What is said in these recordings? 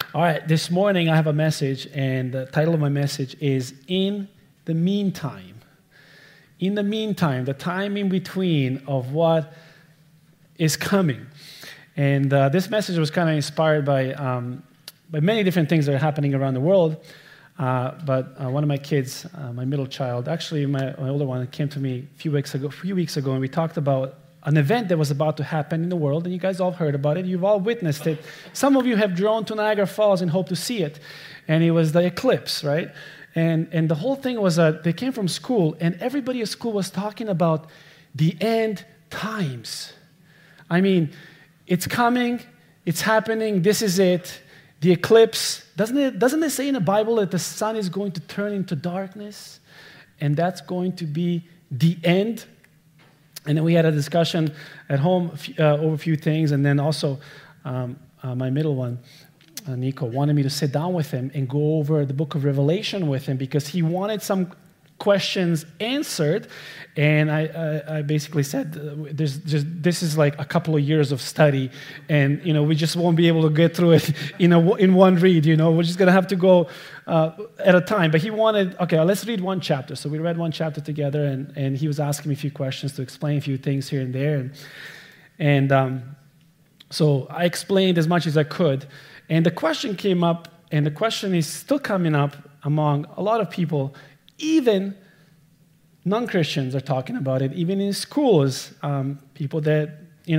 All right, this morning I have a message, and the title of my message is In the Meantime. In the meantime, the time in between of what is coming. And this message was kind of inspired by many different things that are happening around the world. But one of my kids, my middle child, actually my older one, came to me a few weeks ago, and we talked about an event that was about to happen in the world, and you guys all heard about it. You've all witnessed it. Some of you have drawn to Niagara Falls and hope to see it. And it was the eclipse, right? And the whole thing was they came from school, and everybody at school was talking about the end times. I mean, it's coming, it's happening, this is it. The eclipse, doesn't it say in the Bible that the sun is going to turn into darkness? And that's going to be the end? And then we had a discussion at home over a few things, and then also my middle one, Nico, wanted me to sit down with him and go over the book of Revelation with him because he wanted some questions answered. And I basically said, this is like a couple of years of study, and we just won't be able to get through it in one read. We're just gonna have to go at a time. But he wanted, okay, let's read one chapter. So we read one chapter together, and he was asking me a few questions to explain a few things here and there, and so I explained as much as I could. And the question came up, and the question is still coming up among a lot of people. Even non-Christians are talking about it. Even in schools, people that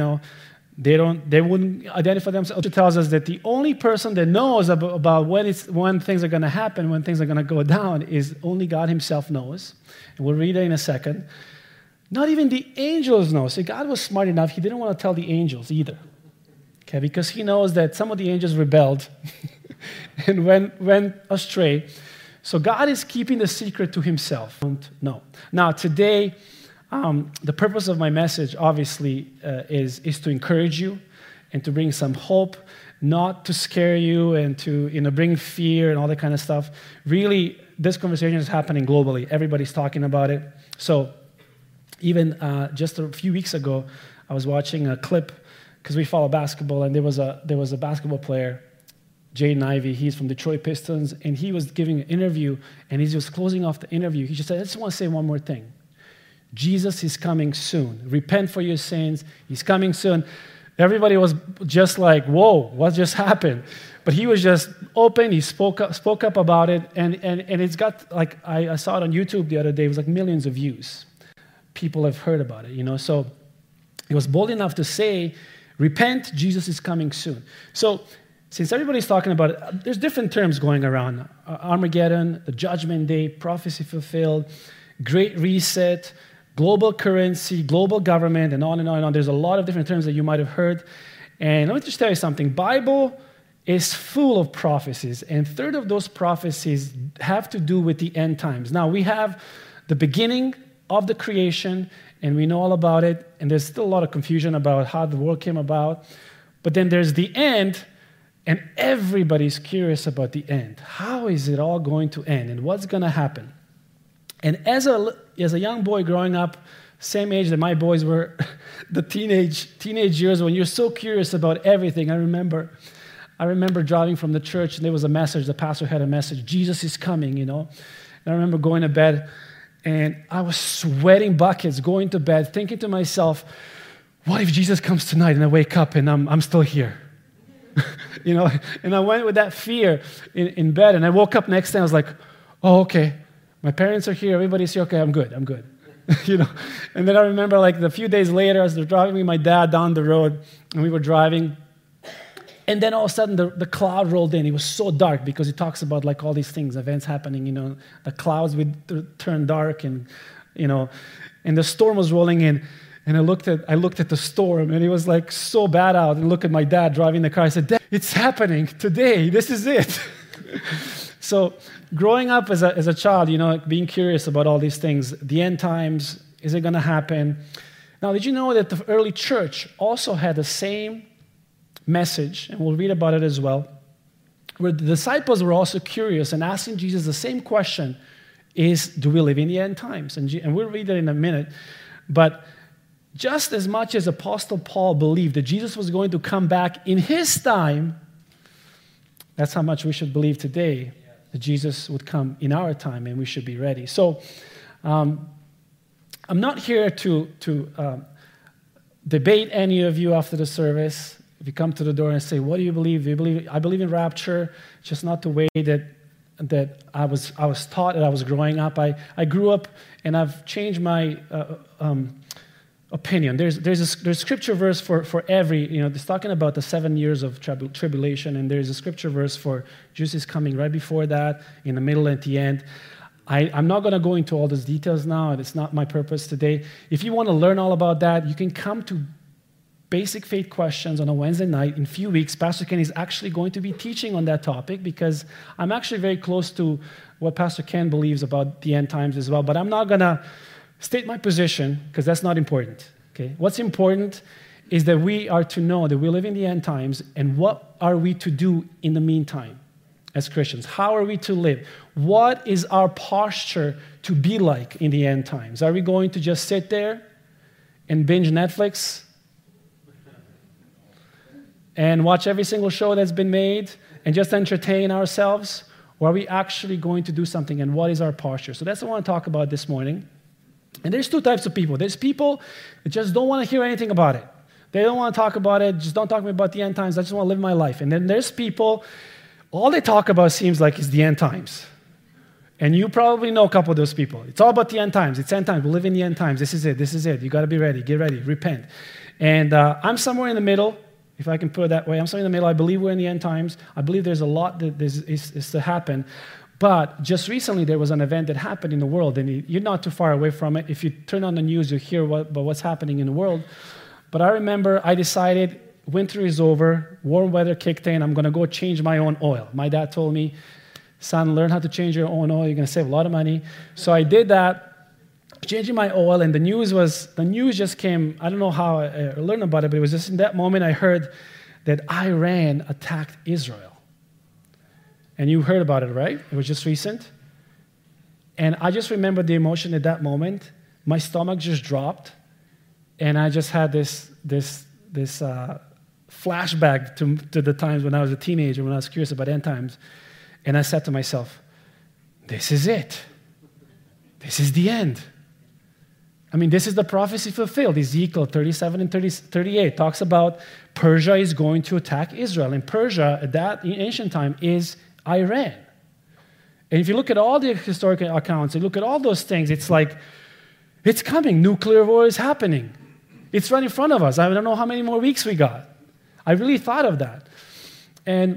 they wouldn't identify themselves. It tells us that the only person that knows about when things are going to happen, when things are going to go down, is only God Himself knows. And we'll read it in a second. Not even the angels know. See, God was smart enough; He didn't want to tell the angels either. Okay, because He knows that some of the angels rebelled and went astray. So God is keeping the secret to Himself. Don't know. Now, today, the purpose of my message, obviously, is to encourage you and to bring some hope, not to scare you and to bring fear and all that kind of stuff. Really, this conversation is happening globally. Everybody's talking about it. So even just a few weeks ago, I was watching a clip because we follow basketball, and there was a basketball player, Jaden Ivey. He's from Detroit Pistons, and he was giving an interview, and as he was closing off the interview, he just said, I just want to say one more thing. Jesus is coming soon. Repent for your sins. He's coming soon. Everybody was just like, whoa, what just happened? But he was just open. He spoke up about it, and it's got, like, I saw it on YouTube the other day. It was like millions of views. People have heard about it, So he was bold enough to say, repent, Jesus is coming soon. So since everybody's talking about it, there's different terms going around. Armageddon, the Judgment Day, prophecy fulfilled, Great Reset, global currency, global government, and on and on and on. There's a lot of different terms that you might have heard. And let me just tell you something. Bible is full of prophecies, and a third of those prophecies have to do with the end times. Now, we have the beginning of the creation, and we know all about it, and there's still a lot of confusion about how the world came about. But then there's the end, and everybody's curious about the end. How is it all going to end, and what's going to happen? And as a young boy growing up, same age that my boys were, the teenage years when you're so curious about everything. I remember driving from the church, and there was a message. The pastor had a message, Jesus is coming, And I remember going to bed, and I was sweating buckets going to bed, thinking to myself, what if Jesus comes tonight and I wake up and I'm still here? And I went with that fear in bed, and I woke up next day, and I was like, oh, okay, my parents are here, everybody's here, okay, I'm good. And then I remember, like, a few days later, as they're driving me, my dad down the road, and we were driving, and then all of a sudden, the cloud rolled in. It was so dark because it talks about, like, all these things, events happening, the clouds would turn dark, and the storm was rolling in. And I looked at the storm, and it was like so bad out. And look at my dad driving the car. I said, Dad, it's happening today. This is it. So growing up as a child, being curious about all these things, the end times, is it going to happen? Now, did you know that the early church also had the same message, and we'll read about it as well, where the disciples were also curious and asking Jesus the same question, do we live in the end times? And we'll read it in a minute. But just as much as Apostle Paul believed that Jesus was going to come back in his time, That's how much we should believe today that Jesus would come in our time and we should be ready. So I'm not here to debate any of you after the service. If you come to the door and say, what do you believe? Do you believe? I believe in rapture, just not the way that I was taught that I was growing up. I grew up and I've changed my opinion. There's a scripture verse for every, it's talking about the 7 years of tribulation, and there's a scripture verse for Jesus coming right before that, in the middle and at the end. I'm not going to go into all those details now, and it's not my purpose today. If you want to learn all about that, you can come to Basic Faith Questions on a Wednesday night. In a few weeks, Pastor Ken is actually going to be teaching on that topic, because I'm actually very close to what Pastor Ken believes about the end times as well. But I'm not going to state my position, because that's not important. Okay? What's important is that we are to know that we live in the end times, and what are we to do in the meantime as Christians? How are we to live? What is our posture to be like in the end times? Are we going to just sit there and binge Netflix and watch every single show that's been made and just entertain ourselves? Or are we actually going to do something, and what is our posture? So that's what I want to talk about this morning. And there's two types of people. There's people that just don't want to hear anything about it. They don't want to talk about it. Just don't talk to me about the end times. I just want to live my life. And then there's people, all they talk about seems like is the end times. And you probably know a couple of those people. It's all about the end times. It's end times. We live in the end times. This is it. This is it. You got to be ready. Get ready. Repent. And I'm somewhere in the middle, if I can put it that way. I'm somewhere in the middle. I believe we're in the end times. I believe there's a lot that is to happen. But just recently, there was an event that happened in the world, and you're not too far away from it. If you turn on the news, you hear about what's happening in the world. But I remember I decided, winter is over, warm weather kicked in, I'm going to go change my own oil. My dad told me, son, learn how to change your own oil. You're going to save a lot of money. So I did that, changing my oil, and the news just came. I don't know how I learned about it, but it was just in that moment I heard that Iran attacked Israel. And you heard about it, right? It was just recent. And I just remember the emotion at that moment. My stomach just dropped, and I just had this flashback to the times when I was a teenager, when I was curious about end times. And I said to myself, this is it. This is the end. I mean, this is the prophecy fulfilled. Ezekiel 37 and 38 talks about Persia is going to attack Israel. And Persia, at that in ancient time, is Iran. And if you look at all the historical accounts, you look at all those things, it's like, it's coming. Nuclear war is happening. It's right in front of us. I don't know how many more weeks we got. I really thought of that. And,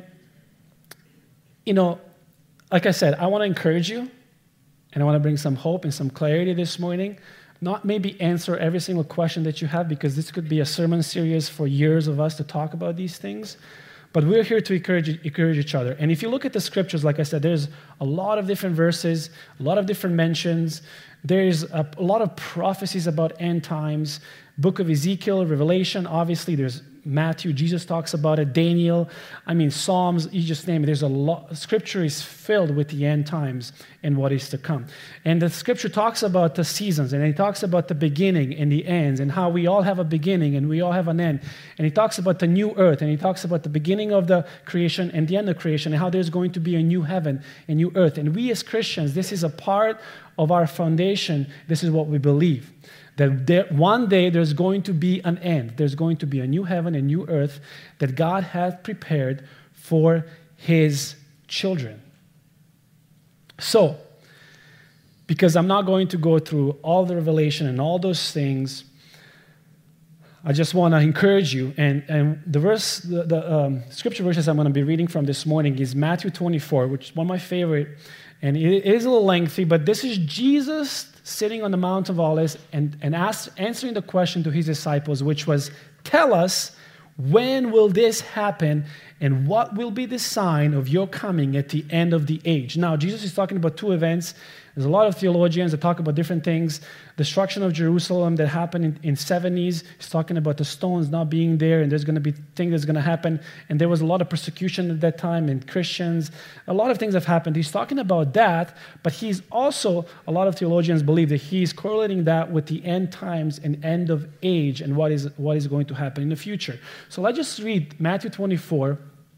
like I said, I want to encourage you, and I want to bring some hope and some clarity this morning. Not maybe answer every single question that you have, because this could be a sermon series for years of us to talk about these things. But we're here to encourage each other. And if you look at the scriptures, like I said, there's a lot of different verses, a lot of different mentions. There's a lot of prophecies about end times. Book of Ezekiel, Revelation, obviously there's Matthew, Jesus talks about it, Daniel, Psalms, you just name it. There's a lot, scripture is filled with the end times and what is to come. And the scripture talks about the seasons, and it talks about the beginning and the ends, and how we all have a beginning and we all have an end. And he talks about the new earth, and he talks about the beginning of the creation and the end of creation, and how there's going to be a new heaven and new earth. And we as Christians, this is a part of our foundation. This is what we believe. That one day there's going to be an end. There's going to be a new heaven and new earth that God has prepared for his children. So, because I'm not going to go through all the revelation and all those things, I just want to encourage you. And the verse, the scripture verses I'm going to be reading from this morning is Matthew 24, which is one of my favorite. And it is a little lengthy, but this is Jesus sitting on the Mount of Olives and answering the question to his disciples, which was, tell us, when will this happen, and what will be the sign of your coming at the end of the age? Now, Jesus is talking about two events. There's a lot of theologians that talk about different things. Destruction of Jerusalem that happened in 70s. He's talking about the stones not being there, and there's going to be things that's going to happen. And there was a lot of persecution at that time, and Christians. A lot of things have happened. He's talking about that, but he's also, a lot of theologians believe that he's correlating that with the end times and end of age and what is going to happen in the future. So let's just read Matthew 24,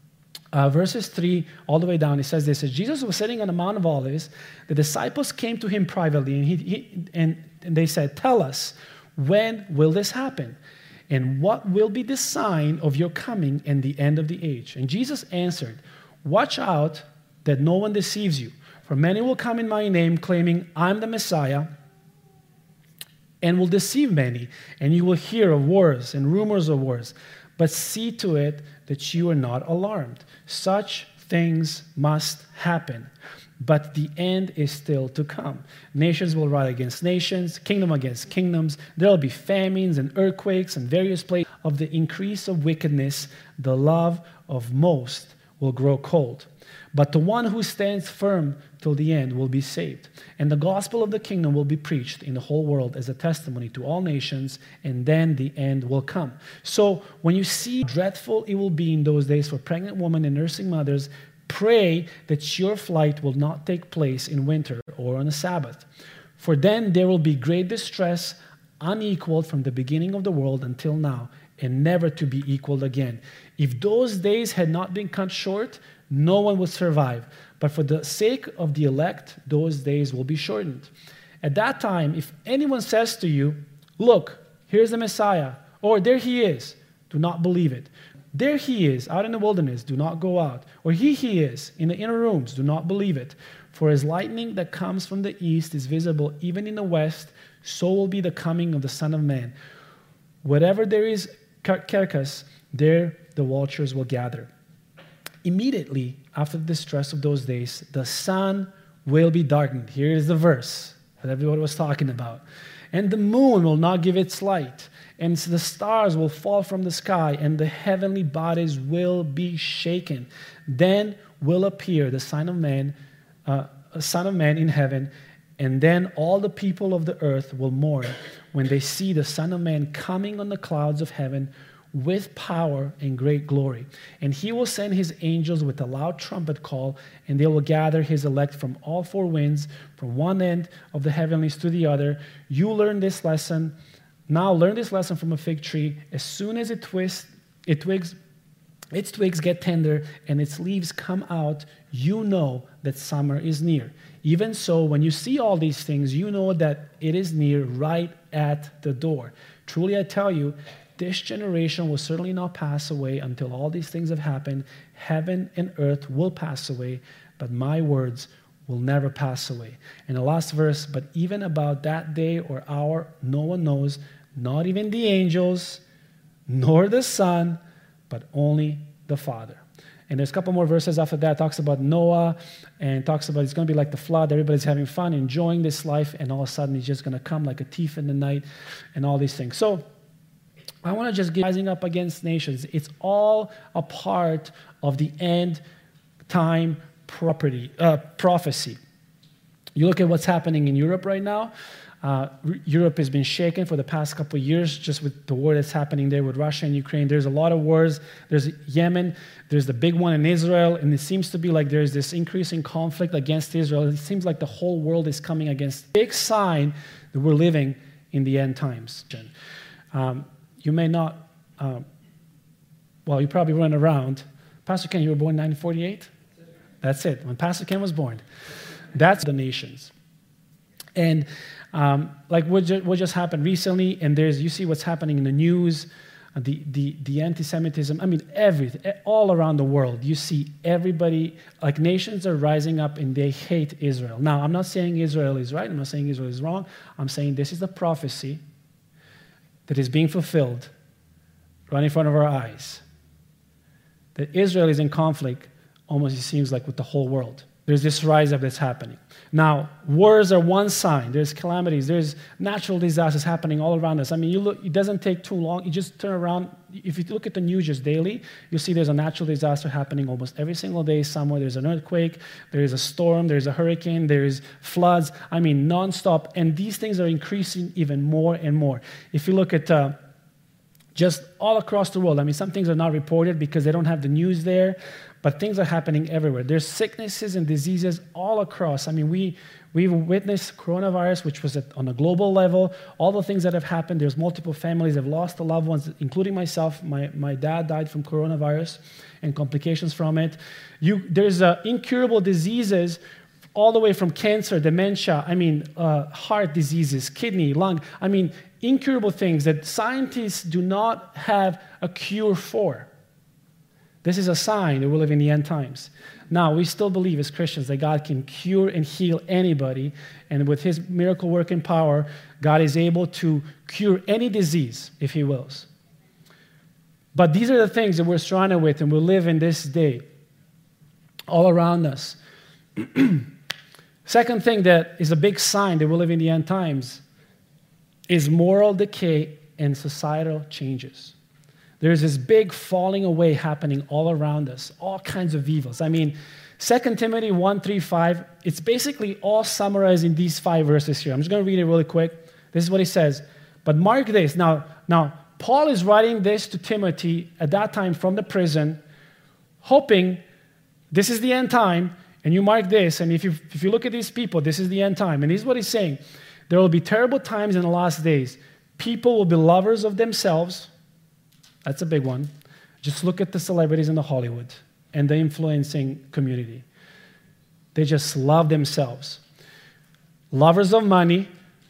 verses 3 all the way down, it says this: as Jesus was sitting on the Mount of Olives, the disciples came to him privately, and they said, "Tell us, when will this happen? And what will be the sign of your coming and the end of the age?" And Jesus answered, "Watch out that no one deceives you. For many will come in my name, claiming, 'I'm the Messiah,' and will deceive many. And you will hear of wars and rumors of wars. But see to it that you are not alarmed. Such things must happen. But the end is still to come. Nations will rise against nations, kingdom against kingdoms. There will be famines and earthquakes and various places. Of the increase of wickedness, the love of most will grow cold. But the one who stands firm till the end will be saved. And the gospel of the kingdom will be preached in the whole world as a testimony to all nations, and then the end will come." So when you see how dreadful it will be in those days for pregnant women and nursing mothers, pray that your flight will not take place in winter or on a Sabbath. For then there will be great distress, unequaled from the beginning of the world until now, and never to be equaled again. If those days had not been cut short, no one would survive. But for the sake of the elect, those days will be shortened. At that time, if anyone says to you, "Look, here's the Messiah," or "There he is," do not believe it. "There he is, out in the wilderness," do not go out. Or he is, in the inner rooms," do not believe it. For as lightning that comes from the east is visible even in the west, so will be the coming of the Son of Man. Wherever there is carcass, there the vultures will gather. Immediately after the distress of those days, the sun will be darkened. Here is the verse that everybody was talking about. "And the moon will not give its light, and the stars will fall from the sky, and the heavenly bodies will be shaken. Then will appear the Son of Man in heaven, and then all the people of the earth will mourn when they see the Son of Man coming on the clouds of heaven with power and great glory. And he will send his angels with a loud trumpet call, and they will gather his elect from all four winds, from one end of the heavenlies to the other. You learn this lesson. Now learn this lesson from a fig tree. As soon as its twigs get tender and its leaves come out, you know that summer is near. Even so, when you see all these things, you know that it is near, right at the door. Truly I tell you, this generation will certainly not pass away until all these things have happened. Heaven and earth will pass away, but my words will never pass away. And the last verse, "But even about that day or hour, no one knows, not even the angels, nor the Son, but only the Father." And there's a couple more verses after that. It talks about Noah and talks about it's going to be like the flood. Everybody's having fun, enjoying this life, and all of a sudden he's just going to come like a thief in the night and all these things. So I want to just get rising up against nations. It's all a part of the end time prophecy. You look at what's happening in Europe right now. Europe has been shaken for the past couple of years just with the war that's happening there with Russia and Ukraine. There's a lot of wars. There's Yemen. There's the big one in Israel. And it seems to be like there's this increasing conflict against Israel. It seems like the whole world is coming against. Big sign that we're living in the end times. You may not, you probably run around. Pastor Ken, you were born in 1948? That's it. When Pastor Ken was born. That's the nations. And like what just happened recently, and you see what's happening in the news, the anti-Semitism, everything, all around the world. You see everybody, like nations are rising up and they hate Israel. Now, I'm not saying Israel is right. I'm not saying Israel is wrong. I'm saying this is the prophecy that is being fulfilled right in front of our eyes. That Israel is in conflict, almost it seems like with the whole world. There's this rise up that's happening. Now, wars are one sign. There's calamities. There's natural disasters happening all around us. You look, it doesn't take too long. You just turn around. If you look at the news just daily, you'll see there's a natural disaster happening almost every single day somewhere. There's an earthquake. There's a storm. There's a hurricane. There's floods. Nonstop. And these things are increasing even more and more. If you look at just all across the world. I mean, some things are not reported because they don't have the news there, but things are happening everywhere. There's sicknesses and diseases all across. I mean, we've witnessed coronavirus, which was on a global level, all the things that have happened. There's multiple families that have lost their loved ones, including myself. My dad died from coronavirus and complications from it. There's incurable diseases all the way from cancer, dementia, heart diseases, kidney, lung. I mean, incurable things that scientists do not have a cure for. This is a sign that we live in the end times. Now, we still believe as Christians that God can cure and heal anybody, and with his miracle working power, God is able to cure any disease if he wills. But these are the things that we're struggling with, and we live in this day all around us. Second thing that is a big sign that we live in the end times is moral decay and societal changes. There's this big falling away happening all around us, all kinds of evils. I mean, 2 Timothy 1:3-5, it's basically all summarized in these 5 verses here. I'm just going to read it really quick. This is what he says. But mark this. Now, Paul is writing this to Timothy at that time from the prison, hoping this is the end time, and you mark this, and if you look at these people, this is the end time. And this is what he's saying. There will be terrible times in the last days. People will be lovers of themselves. That's a big one. Just look at the celebrities in the Hollywood and the influencing community. They just love themselves. Lovers of money.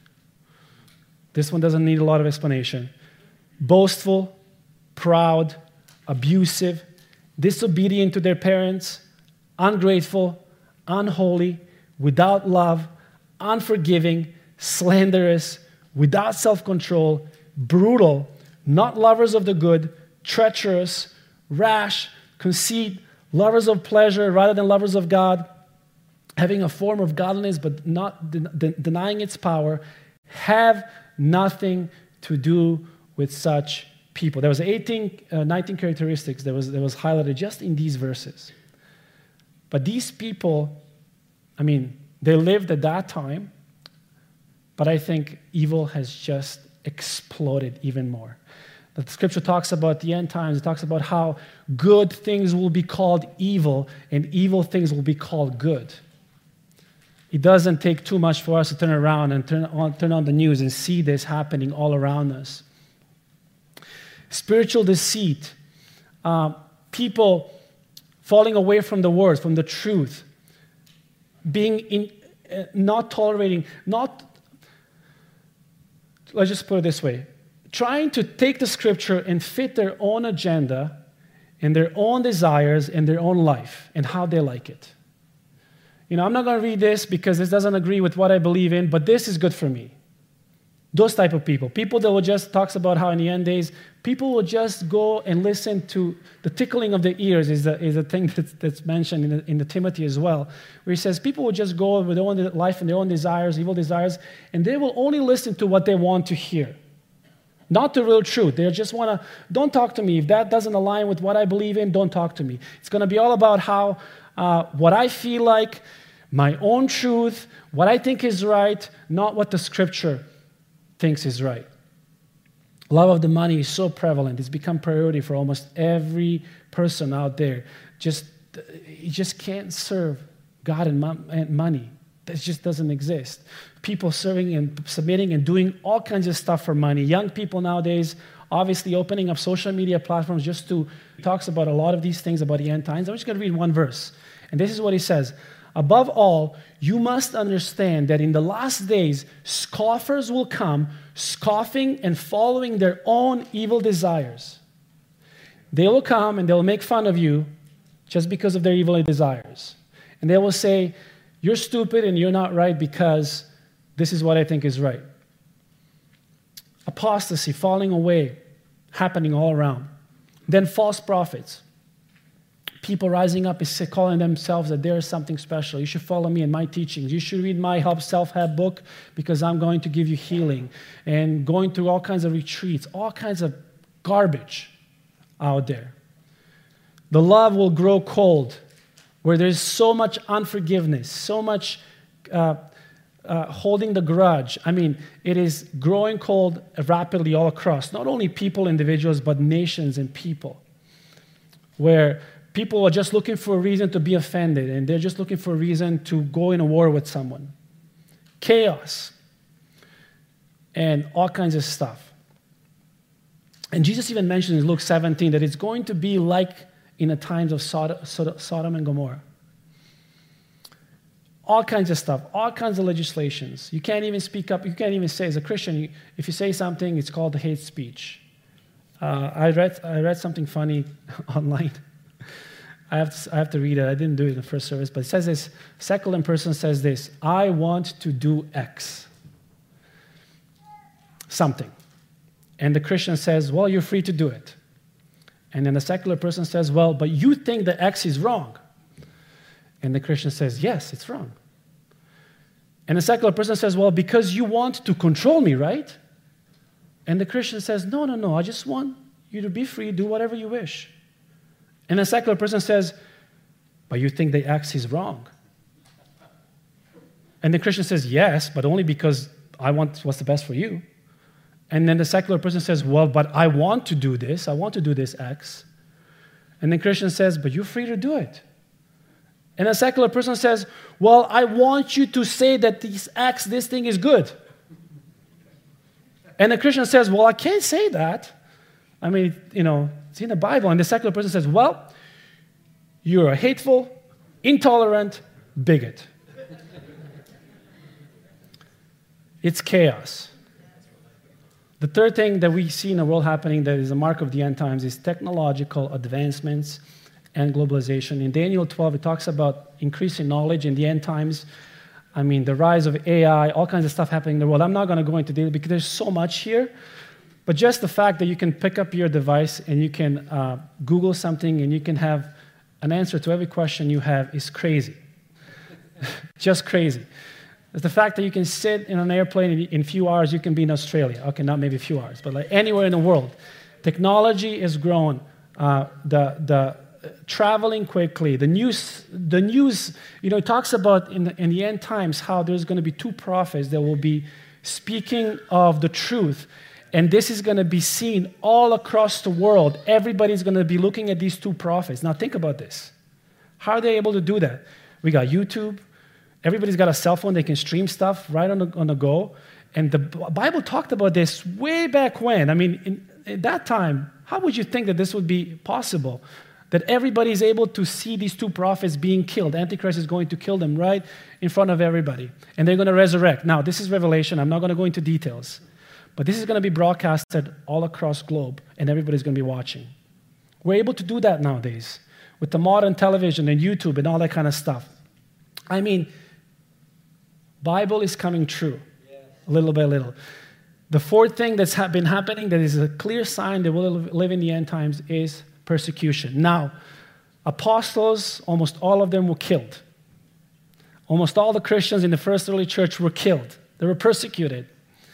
This one doesn't need a lot of explanation. Boastful, proud, abusive, disobedient to their parents, ungrateful, unholy, without love, unforgiving, slanderous, without self-control, brutal, not lovers of the good, treacherous, rash, conceit, lovers of pleasure rather than lovers of God, having a form of godliness but not denying its power, have nothing to do with such people. There was 19 characteristics that was highlighted just in these verses. But these people, they lived at that time, but I think evil has just exploded even more. The scripture talks about the end times. It talks about how good things will be called evil and evil things will be called good. It doesn't take too much for us to turn around and turn on the news and see this happening all around us. Spiritual deceit, people falling away from the word, from the truth, not tolerating, let's just put it this way, trying to take the scripture and fit their own agenda and their own desires and their own life and how they like it. I'm not going to read this because this doesn't agree with what I believe in, but this is good for me. Those type of people that will just talks about how in the end days, people will just go and listen to the tickling of the ears is a thing that's mentioned in the Timothy as well, where he says people will just go with their own life and their own desires, evil desires, and they will only listen to what they want to hear. Not the real truth. They just want to, don't talk to me. If that doesn't align with what I believe in, don't talk to me. It's going to be all about how, what I feel like, my own truth, what I think is right, not what the scripture thinks is right. Love of the money is so prevalent. It's become priority for almost every person out there. You just can't serve God and money. That just doesn't exist. People serving and submitting and doing all kinds of stuff for money. Young people nowadays, obviously opening up social media platforms just to talks about a lot of these things about the end times. I'm just going to read one verse. And this is what he says. Above all, you must understand that in the last days, scoffers will come, scoffing and following their own evil desires. They will come and they will make fun of you just because of their evil desires. And they will say, you're stupid and you're not right because this is what I think is right. Apostasy, falling away, happening all around. Then false prophets. People rising up and calling themselves that there is something special. You should follow me in my teachings. You should read my self-help book because I'm going to give you healing. And going through all kinds of retreats, all kinds of garbage out there. The love will grow cold where there's so much unforgiveness, so much holding the grudge. I mean, it is growing cold rapidly all across, not only people, individuals, but nations and people, where people are just looking for a reason to be offended, and they're just looking for a reason to go in a war with someone. Chaos and all kinds of stuff. And Jesus even mentioned in Luke 17 that it's going to be like in the times of Sodom and Gomorrah. All kinds of stuff, all kinds of legislations. You can't even speak up. You can't even say, as a Christian, if you say something, it's called hate speech. I read something funny online. I have to read it. I didn't do it in the first service, but it says this. Secular person says this: I want to do X. Something. And the Christian says, well, you're free to do it. And then the secular person says, well, but you think the X is wrong. And the Christian says, yes, it's wrong. And the secular person says, well, because you want to control me, right? And the Christian says, no, I just want you to be free, do whatever you wish. And the secular person says, but you think the X is wrong. And the Christian says, yes, but only because I want what's the best for you. And then the secular person says, well, but I want to do this. I want to do this X. And the Christian says, but you're free to do it. And a secular person says, well, I want you to say that this thing is good. And the Christian says, well, I can't say that. I mean, it's in the Bible. And the secular person says, well, you're a hateful, intolerant bigot. It's chaos. The third thing that we see in the world happening that is a mark of the end times is technological advancements and globalization. In Daniel 12, it talks about increasing knowledge in the end times. I mean, the rise of AI, all kinds of stuff happening in the world. I'm not going to go into detail because there's so much here. But just the fact that you can pick up your device and you can Google something and you can have an answer to every question you have is crazy. Just crazy. It's the fact that you can sit in an airplane in a few hours, you can be in Australia. Okay, not maybe a few hours, but like anywhere in the world. Technology is growing. The traveling quickly. The news. It talks about in the end times how there's going to be two prophets that will be speaking of the truth. And this is going to be seen all across the world. Everybody's going to be looking at these two prophets. Now think about this. How are they able to do that? We got YouTube. Everybody's got a cell phone. They can stream stuff right on the go. And the Bible talked about this way back when. I mean, in that time, how would you think that this would be possible? That everybody's able to see these two prophets being killed. Antichrist is going to kill them right in front of everybody. And they're going to resurrect. Now, this is Revelation. I'm not going to go into details. But this is going to be broadcasted all across the globe. And everybody's going to be watching. We're able to do that nowadays. With the modern television and YouTube and all that kind of stuff. I mean, Bible is coming true. Little by little. The fourth thing that's been happening that is a clear sign that we'll live in the end times is persecution. Now, apostles, almost all of them were killed. Almost all the Christians in the first early church were killed. They were persecuted.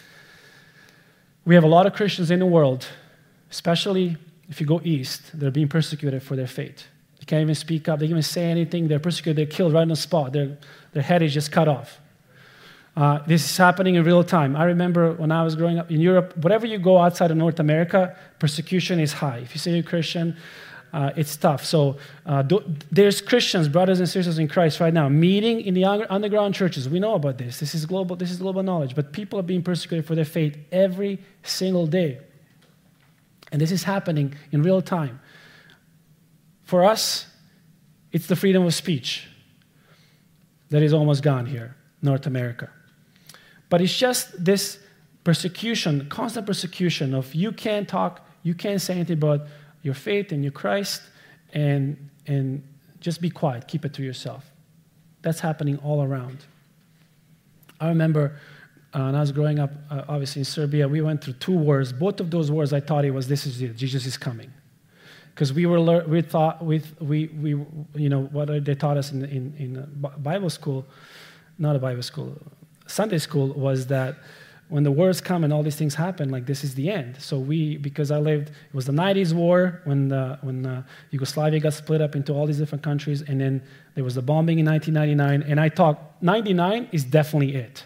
We have a lot of Christians in the world, especially if you go east, they're being persecuted for their faith. They can't even speak up. They can't even say anything. They're persecuted. They're killed right on the spot. Their head is just cut off. This is happening in real time. I remember when I was growing up in Europe, wherever you go outside of North America, persecution is high. If you say you're Christian, it's tough. So there's Christians, brothers and sisters in Christ right now, meeting in the underground churches. We know about this. This is global knowledge. But people are being persecuted for their faith every single day. And this is happening in real time. For us, it's the freedom of speech that is almost gone here, North America. But it's just this persecution, constant persecution of you can't talk, you can't say anything about your faith in your Christ, and just be quiet, keep it to yourself. That's happening all around. I remember when I was growing up, obviously in Serbia, we went through 2 wars. Both of those wars, I thought this is it, Jesus is coming. Because we thought what they taught us in Bible school, not a Bible school, Sunday school, was that when the wars come and all these things happen, like this is the end. So because I lived, it was the 90s war when Yugoslavia got split up into all these different countries, and then there was the bombing in 1999, and I thought 99 is definitely it.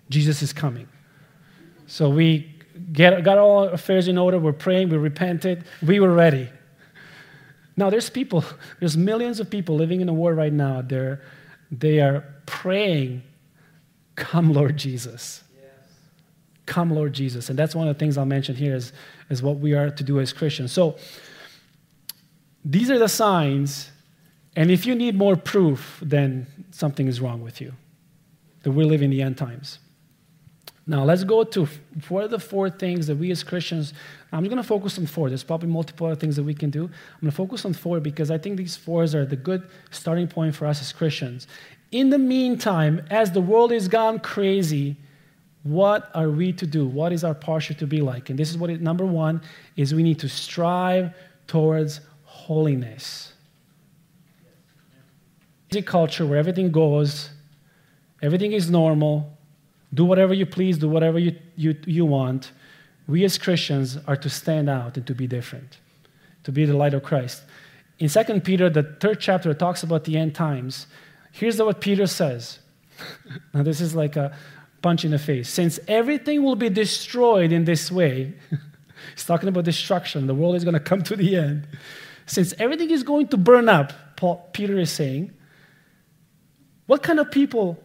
Jesus is coming. So we got all our affairs in order. We're praying. We repented. We were ready. Now, there's millions of people living in the world right now. They are praying, come, Lord Jesus. Yes. Come, Lord Jesus. And that's one of the things I'll mention here is what we are to do as Christians. So these are the signs, and if you need more proof, then something is wrong with you, that we're living the end times. Now, let's go to what are the 4 things that we as Christians, I'm going to focus on 4. There's probably multiple other things that we can do. I'm going to focus on 4 because I think these 4 are the good starting point for us as Christians. In the meantime, as the world has gone crazy, what are we to do? What is our posture to be like? And this is number 1 is we need to strive towards holiness. A culture where everything goes, everything is normal, do whatever you please, do whatever you want. We as Christians are to stand out and to be different, to be the light of Christ. In 2 Peter, the 3rd chapter, talks about the end times. Here's what Peter says. Now, this is like a punch in the face. Since everything will be destroyed in this way, he's talking about destruction. The world is going to come to the end. Since everything is going to burn up, Peter is saying, what kind of people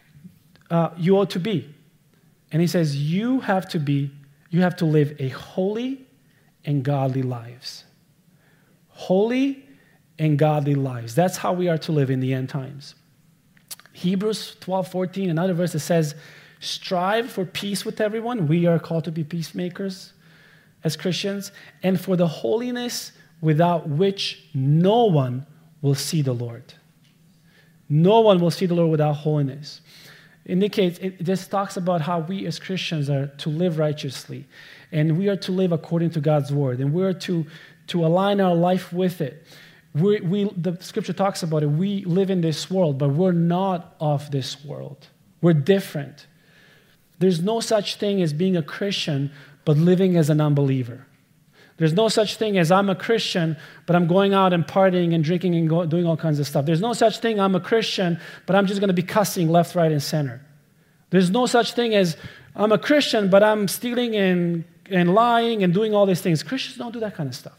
you ought to be? And he says, you have to live a holy and godly lives. Holy and godly lives. That's how we are to live in the end times. Hebrews 12:14, another verse that says, strive for peace with everyone. We are called to be peacemakers as Christians, and for the holiness without which no one will see the Lord. No one will see the Lord without holiness. It just talks about how we as Christians are to live righteously, and we are to live according to God's word, and we are to align our life with it. The scripture talks about it. We live in this world, but we're not of this world. We're different. There's no such thing as being a Christian but living as an unbeliever. There's no such thing as I'm a Christian, but I'm going out and partying and drinking and doing all kinds of stuff. There's no such thing I'm a Christian, but I'm just going to be cussing left, right, and center. There's no such thing as I'm a Christian, but I'm stealing and lying and doing all these things. Christians don't do that kind of stuff.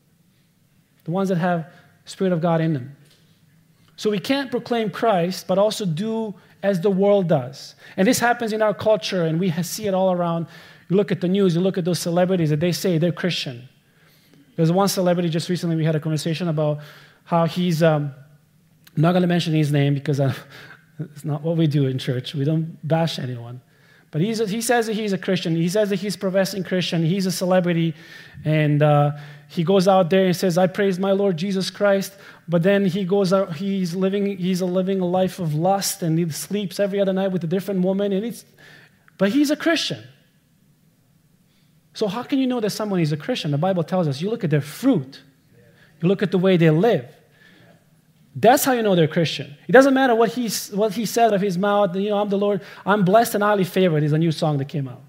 The ones that have the Spirit of God in them. So we can't proclaim Christ, but also do as the world does. And this happens in our culture, and we see it all around. You look at the news, you look at those celebrities that they say they're Christian. There's one celebrity just recently we had a conversation about how he's, I'm not going to mention his name because it's not what we do in church. We don't bash anyone. But he says that he's a Christian. He says that he's professing Christian. He's a celebrity. And he goes out there and says, I praise my Lord Jesus Christ. But then he goes out, he's living a life of lust, and he sleeps every other night with a different woman. But he's a Christian. So how can you know that someone is a Christian? The Bible tells us you look at their fruit. You look at the way they live. That's how you know they're Christian. It doesn't matter what he said out of his mouth. I'm the Lord. I'm blessed and highly favored is a new song that came out.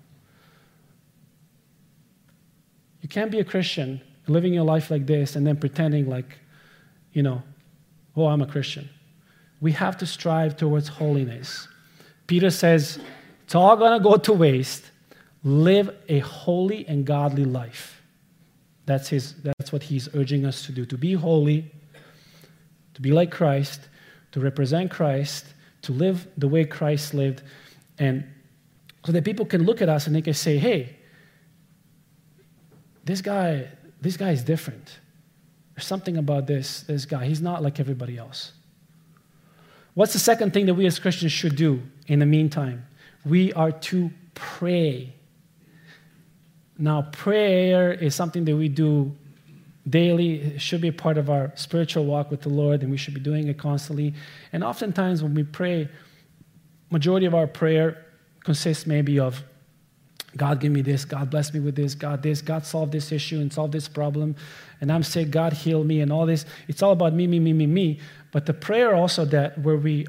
You can't be a Christian living your life like this and then pretending like, I'm a Christian. We have to strive towards holiness. Peter says, it's all going to go to waste. Live a holy and godly life. That's what he's urging us to do, to be holy, to be like Christ, to represent Christ, to live the way Christ lived, and so that people can look at us and they can say, hey, this guy is different. There's something about this guy. He's not like everybody else. What's the second thing that we as Christians should do in the meantime? We are to pray. Now, prayer is something that we do daily. It should be a part of our spiritual walk with the Lord, and we should be doing it constantly. And oftentimes when we pray, majority of our prayer consists maybe of, God give me this, God bless me with this, God solve this issue and solve this problem, and I'm sick, God heal me, and all this. It's all about me. But the prayer also where we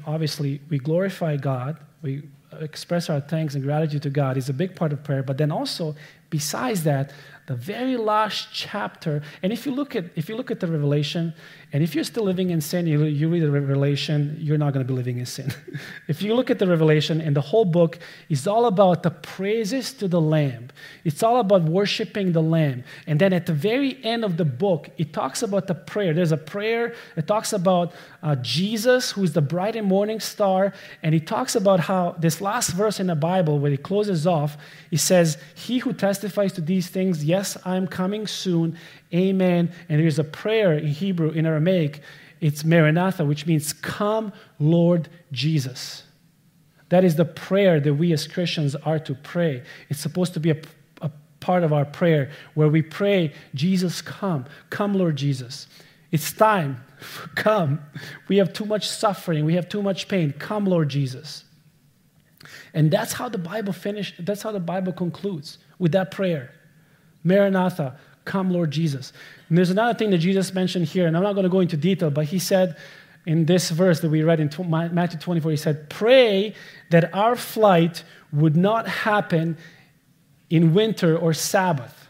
glorify God, we express our thanks and gratitude to God is a big part of prayer, but then also Besides that, the very last chapter, and if you look at the Revelation, and if you're still living in sin, you read the Revelation, you're not going to be living in sin. If you look at the Revelation, and the whole book is all about the praises to the Lamb. It's all about worshiping the Lamb. And then at the very end of the book, it talks about the prayer. There's a prayer. It talks about Jesus, who is the bright and morning star, and it talks about how this last verse in the Bible, where it closes off, it says, "He who testifies to these things, yes, I'm coming soon. Amen." And there's a prayer in Hebrew, in Aramaic, it's Maranatha, which means, "Come, Lord Jesus." That is the prayer that we as Christians are to pray. It's supposed to be a part of our prayer where we pray, "Jesus, come. Come, Lord Jesus. It's time. Come. We have too much suffering. We have too much pain. Come, Lord Jesus." And that's how the Bible that's how the Bible concludes, with that prayer. Maranatha, come, Lord Jesus. And there's another thing that Jesus mentioned here, and I'm not going to go into detail, but he said in this verse that we read in Matthew 24, he said, "Pray that our flight would not happen in winter or Sabbath."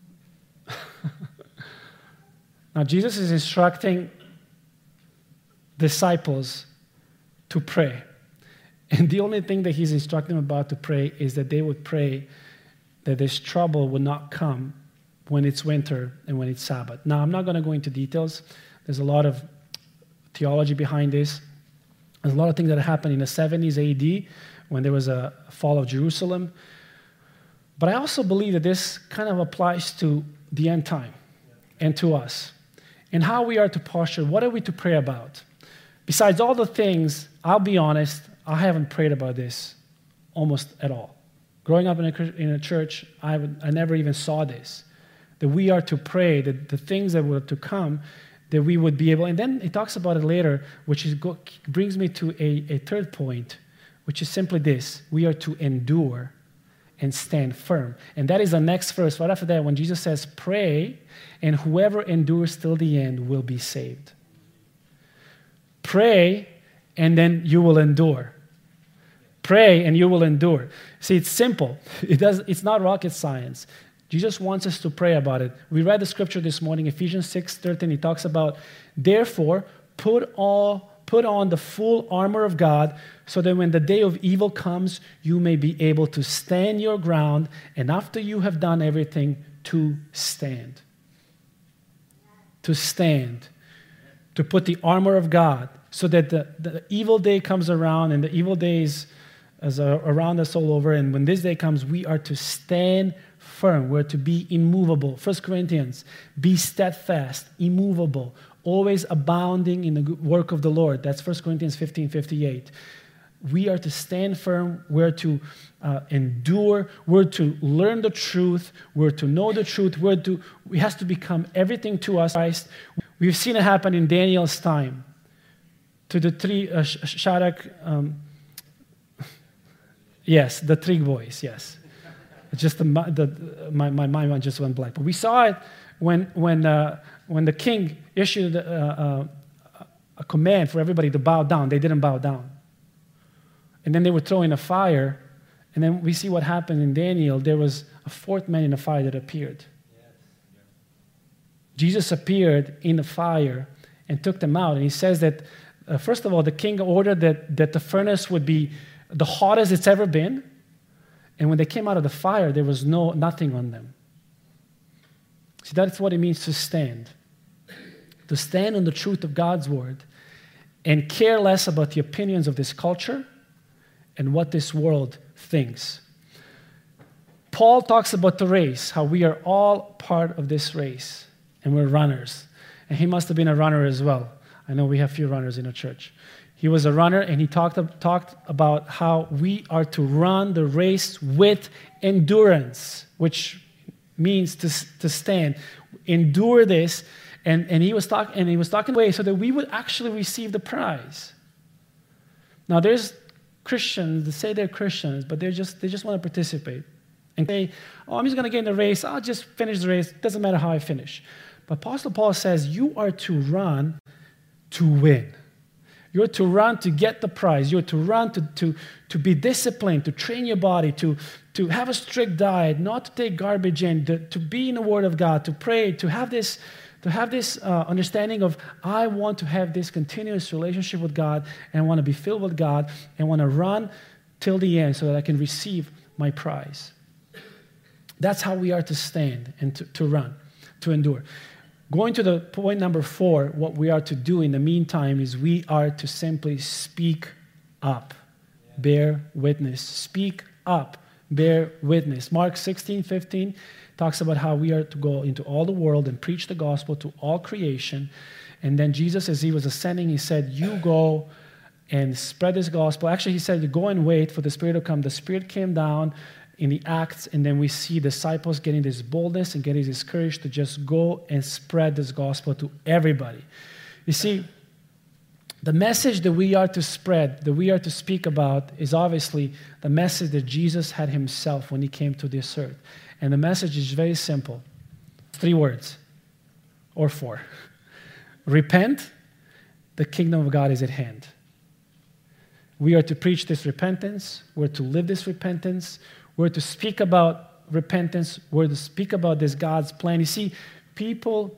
Now, Jesus is instructing disciples to pray. And the only thing that he's instructing them about to pray is that they would pray that this trouble would not come when it's winter and when it's Sabbath. Now, I'm not going to go into details. There's a lot of theology behind this. There's a lot of things that happened in the 70s AD when there was a fall of Jerusalem. But I also believe that this kind of applies to the end time and to us. And how we are to posture, what are we to pray about? Besides all the things, I'll be honest, I haven't prayed about this almost at all. Growing up in a church, I never even saw this. That we are to pray, that the things that were to come, that we would be able, and then it talks about it later, which brings me to a third point, which is simply this: we are to endure and stand firm. And that is the next verse. Right after that, when Jesus says, "Pray, and whoever endures till the end will be saved." Pray, and then you will endure. Pray, and you will endure. See, it's simple. It's not rocket science. Jesus wants us to pray about it. We read the scripture this morning, Ephesians 6:13. He talks about, "Therefore, put on the full armor of God, so that when the day of evil comes, you may be able to stand your ground, and after you have done everything, to stand." To stand. To put the armor of God, so that the evil day comes around, and the evil days is around us all over, and when this day comes, we are to stand firm. We're to be immovable. 1 Corinthians, "Be steadfast, immovable, always abounding in the good work of the Lord." That's 1 Corinthians 15:58. We are to stand firm. We're to endure. We're to learn the truth. We're to know the truth. It has to become everything to us, Christ. We've seen it happen in Daniel's time. To the three, Shadrach, yes, the three boys, yes. It's just my mind just went blank. But we saw it when the king issued a command for everybody to bow down. They didn't bow down. And then they were thrown in a fire. And then we see what happened in Daniel. There was a fourth man in the fire that appeared. Jesus appeared in the fire and took them out. And he says that, first of all, the king ordered that the furnace would be the hottest it's ever been. And when they came out of the fire, there was nothing on them. See, that's what it means to stand. To stand on the truth of God's word and care less about the opinions of this culture and what this world thinks. Paul talks about the race, how we are all part of this race, and we're runners. And he must have been a runner as well. I know we have few runners in our church. He was a runner, and he talked about how we are to run the race with endurance, which means to stand. Endure this, and he was talking away so that we would actually receive the prize. Now, there's Christians that say they're Christians, but they just want to participate and say, "Oh, I'm just going to get in the race. I'll just finish the race. It doesn't matter how I finish." But Apostle Paul says you are to run to win. You're to run to get the prize. You're to run to be disciplined, to train your body, to to have a strict diet, not to take garbage in, to be in the Word of God, to pray, to have this understanding of, I want to have this continuous relationship with God and want to be filled with God and want to run till the end so that I can receive my prize. That's how we are to stand and to run, to endure. Going to the point number 4, what we are to do in the meantime is we are to simply speak up. Bear witness. Speak up. Bear witness. Mark 16:15 talks about how we are to go into all the world and preach the gospel to all creation. And then Jesus, as he was ascending, he said, you go and spread this gospel. Actually, he said, you go and wait for the Spirit to come. The Spirit came down in the Acts, and then we see disciples getting this boldness and getting this courage to just go and spread this gospel to everybody. You see, the message that we are to spread, that we are to speak about, is obviously the message that Jesus had himself when he came to this earth. And the message is very simple. 3 words, or 4. Repent, the kingdom of God is at hand. We are to preach this repentance. We're to live this repentance. We're to speak about repentance. We're to speak about this God's plan. You see, people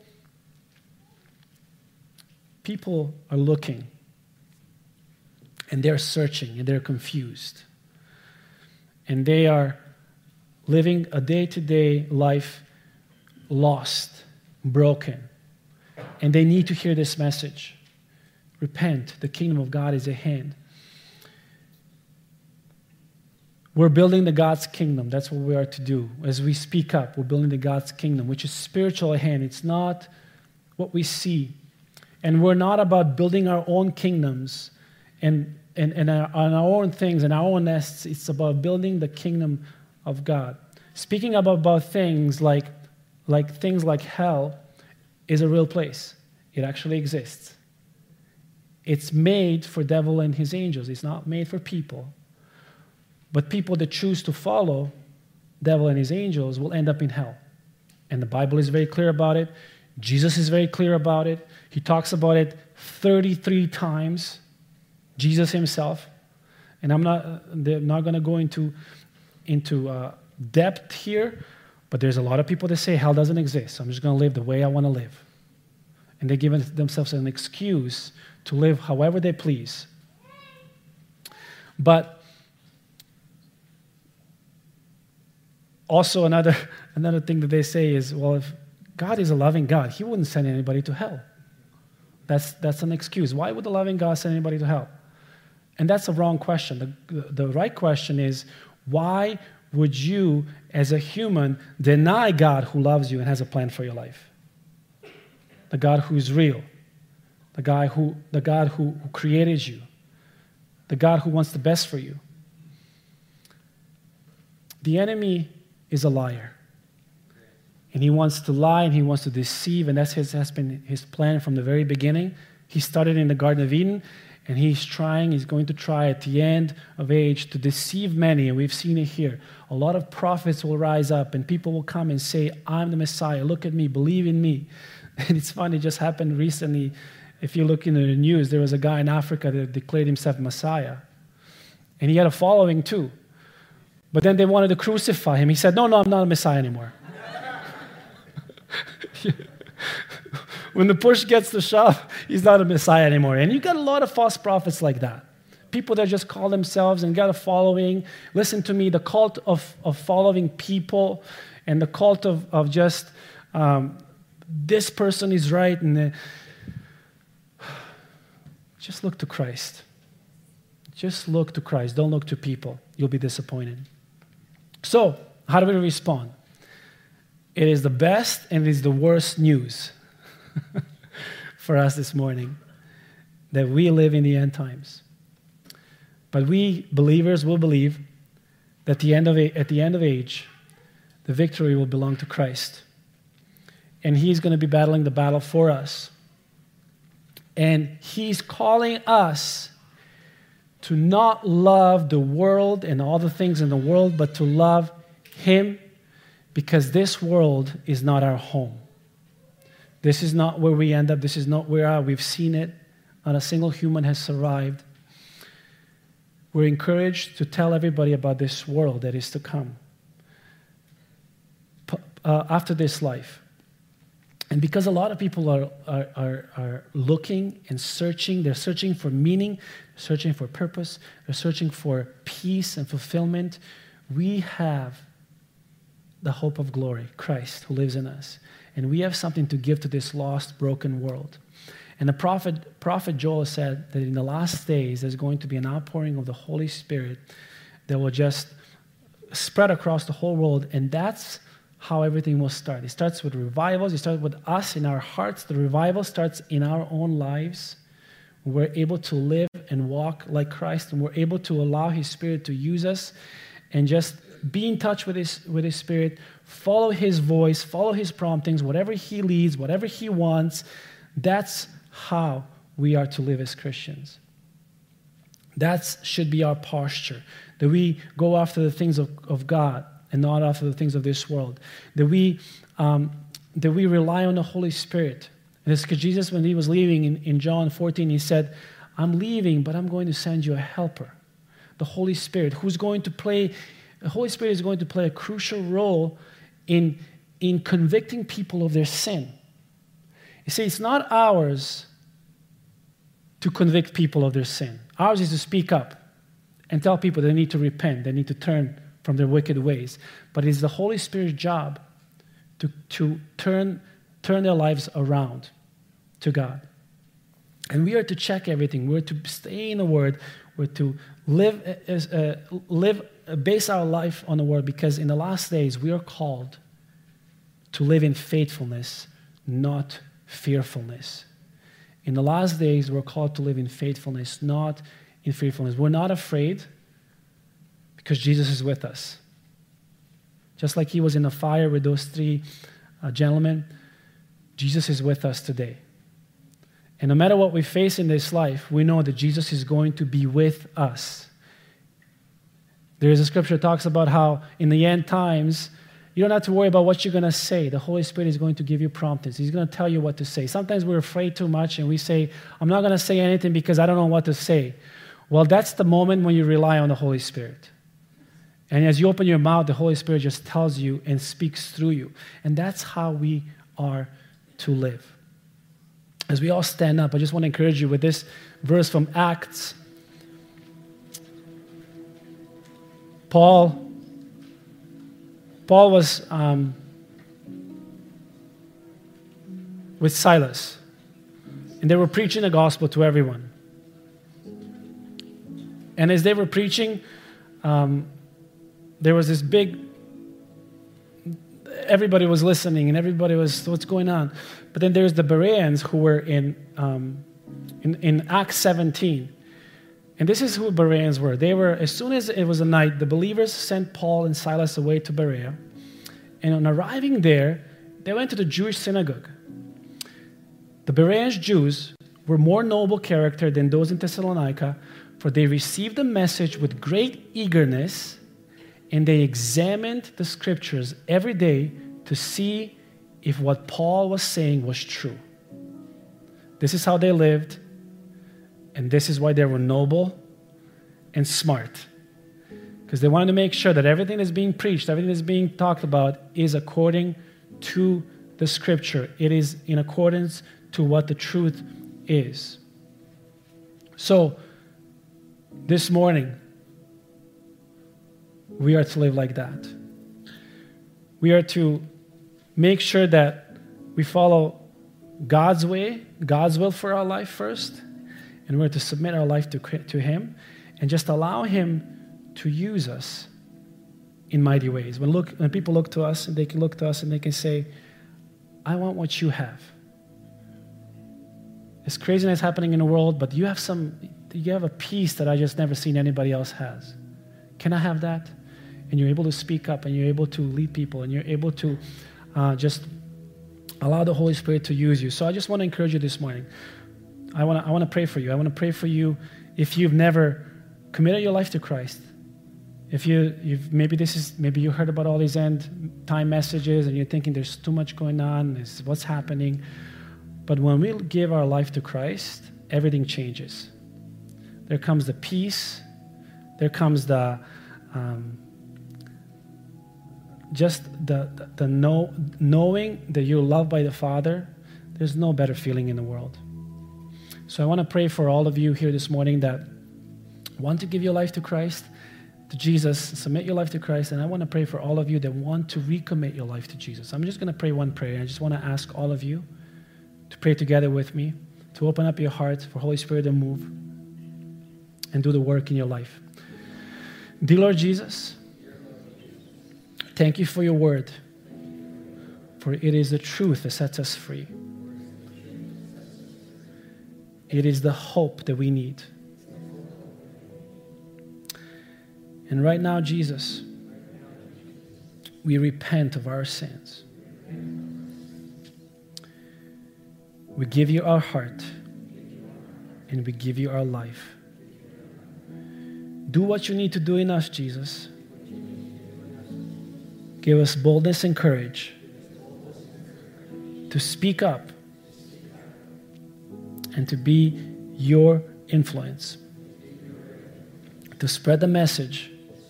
are looking, and they're searching, and they're confused. And they are living a day-to-day life lost, broken. And they need to hear this message. Repent, the kingdom of God is at hand. We're building the God's kingdom. That's what we are to do. As we speak up, we're building the God's kingdom, which is spiritual at hand. It's not what we see. And we're not about building our own kingdoms and our own things and our own nests. It's about building the kingdom of God. Speaking about things like hell is a real place. It actually exists. It's made for devil and his angels. It's not made for people. But people that choose to follow devil and his angels will end up in hell. And the Bible is very clear about it. Jesus is very clear about it. He talks about it 33 times, Jesus himself. And I'm not going to go into depth here, but there's a lot of people that say hell doesn't exist. So I'm just going to live the way I want to live. And they give themselves an excuse to live however they please. But also another thing that they say is, well, if God is a loving God, he wouldn't send anybody to hell. That's an excuse. Why would the loving God send anybody to hell? And that's a wrong question. The right question is, why would you, as a human, deny God who loves you and has a plan for your life? The God who is real. The God who created you. The God who wants the best for you. The enemy is a liar. And he wants to lie and he wants to deceive, and that's has been his plan from the very beginning. He started in the Garden of Eden, and he's going to try at the end of age to deceive many, and we've seen it here. A lot of prophets will rise up, and people will come and say, I'm the Messiah, look at me, believe in me. And it's funny, it just happened recently. If you look in the news, there was a guy in Africa that declared himself Messiah. And he had a following too. But then they wanted to crucify him. He said, no, I'm not a Messiah anymore. When the push gets to shove, he's not a Messiah anymore. And you got a lot of false prophets like that. People that just call themselves and got a following. Listen to me, the cult of following people and the cult of just this person is right. And just look to Christ. Just look to Christ. Don't look to people. You'll be disappointed. So, how do we respond? It is the best and it is the worst news for us this morning that we live in the end times. But we believers will believe that at the end of age, the victory will belong to Christ. And he's going to be battling the battle for us. And he's calling us to not love the world and all the things in the world, but to love him, because this world is not our home. This is not where we end up. This is not where we've seen it. Not a single human has survived. We're encouraged to tell everybody about this world that is to come. after this life. And because a lot of people are looking and searching, they're searching for meaning, searching for purpose, they're searching for peace and fulfillment, we have the hope of glory, Christ who lives in us. And we have something to give to this lost, broken world. And the prophet Joel said that in the last days there's going to be an outpouring of the Holy Spirit that will just spread across the whole world, and that's how everything will start. It starts with revivals. It starts with us in our hearts. The revival starts in our own lives. We're able to live and walk like Christ, and we're able to allow His Spirit to use us and just be in touch with His Spirit, follow His voice, follow His promptings, whatever He leads, whatever He wants. That's how we are to live as Christians. That should be our posture, that we go after the things of God and not after the things of this world. That we rely on the Holy Spirit. And it's because Jesus, when He was leaving in John 14, He said, I'm leaving, but I'm going to send you a helper, the Holy Spirit, the Holy Spirit is going to play a crucial role in convicting people of their sin. You see, it's not ours to convict people of their sin. Ours is to speak up and tell people they need to repent, they need to turn from their wicked ways. But it's the Holy Spirit's job to turn their lives around to God. And we are to check everything. We're to stay in the Word. We're to base our life on the Word, because in the last days we are called to live in faithfulness, not fearfulness. In the last days, we're called to live in faithfulness, not in fearfulness. We're not afraid because Jesus is with us. Just like He was in the fire with those three gentlemen, Jesus is with us today. And no matter what we face in this life, we know that Jesus is going to be with us. There is a scripture that talks about how in the end times, you don't have to worry about what you're going to say. The Holy Spirit is going to give you promptings. He's going to tell you what to say. Sometimes we're afraid too much and we say, I'm not going to say anything because I don't know what to say. Well, that's the moment when you rely on the Holy Spirit. And as you open your mouth, the Holy Spirit just tells you and speaks through you. And that's how we are to live. As we all stand up, I just want to encourage you with this verse from Acts. Paul was with Silas, and they were preaching the gospel to everyone. And as they were preaching, there was this big, everybody was listening, and everybody was, what's going on? But then there's the Bereans who were in Acts 17. And this is who Bereans were. They were, as soon as it was a night, the believers sent Paul and Silas away to Berea. And on arriving there, they went to the Jewish synagogue. The Berean Jews were more noble character than those in Thessalonica, for they received the message with great eagerness, and they examined the scriptures every day to see if what Paul was saying was true. This is how they lived. And this is why they were noble and smart. Because they wanted to make sure that everything that's being preached, everything that's being talked about is according to the scripture. It is in accordance to what the truth is. So, this morning, we are to live like that. We are to make sure that we follow God's way, God's will for our life first. And we're to submit our life to Him and just allow Him to use us in mighty ways. When people look to us, and they can look to us and they can say, I want what you have. There's craziness happening in the world, but you have a peace that I just never seen anybody else has. Can I have that? And you're able to speak up, and you're able to lead people, and you're able to just allow the Holy Spirit to use you. So I just want to encourage you this morning. I want to pray for you. I want to pray for you if you've never committed your life to Christ. If maybe you heard about all these end time messages and you're thinking there's too much going on, this is what's happening. But when we give our life to Christ, everything changes. There comes the peace. There comes the just knowing that you're loved by the Father, there's no better feeling in the world. So I want to pray for all of you here this morning that want to give your life to Christ, to Jesus, submit your life to Christ. And I want to pray for all of you that want to recommit your life to Jesus. I'm just going to pray one prayer. I just want to ask all of you to pray together with me, to open up your heart for Holy Spirit to move and do the work in your life. Dear Lord Jesus, thank you for your word, for it is the truth that sets us free. It is the hope that we need. And right now, Jesus, we repent of our sins. We give you our heart, and we give you our life. Do what you need to do in us, Jesus. Give us boldness and courage to speak up and to be your influence, to spread the message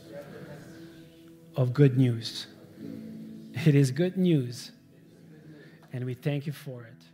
of good news. It is good news, and we thank you for it.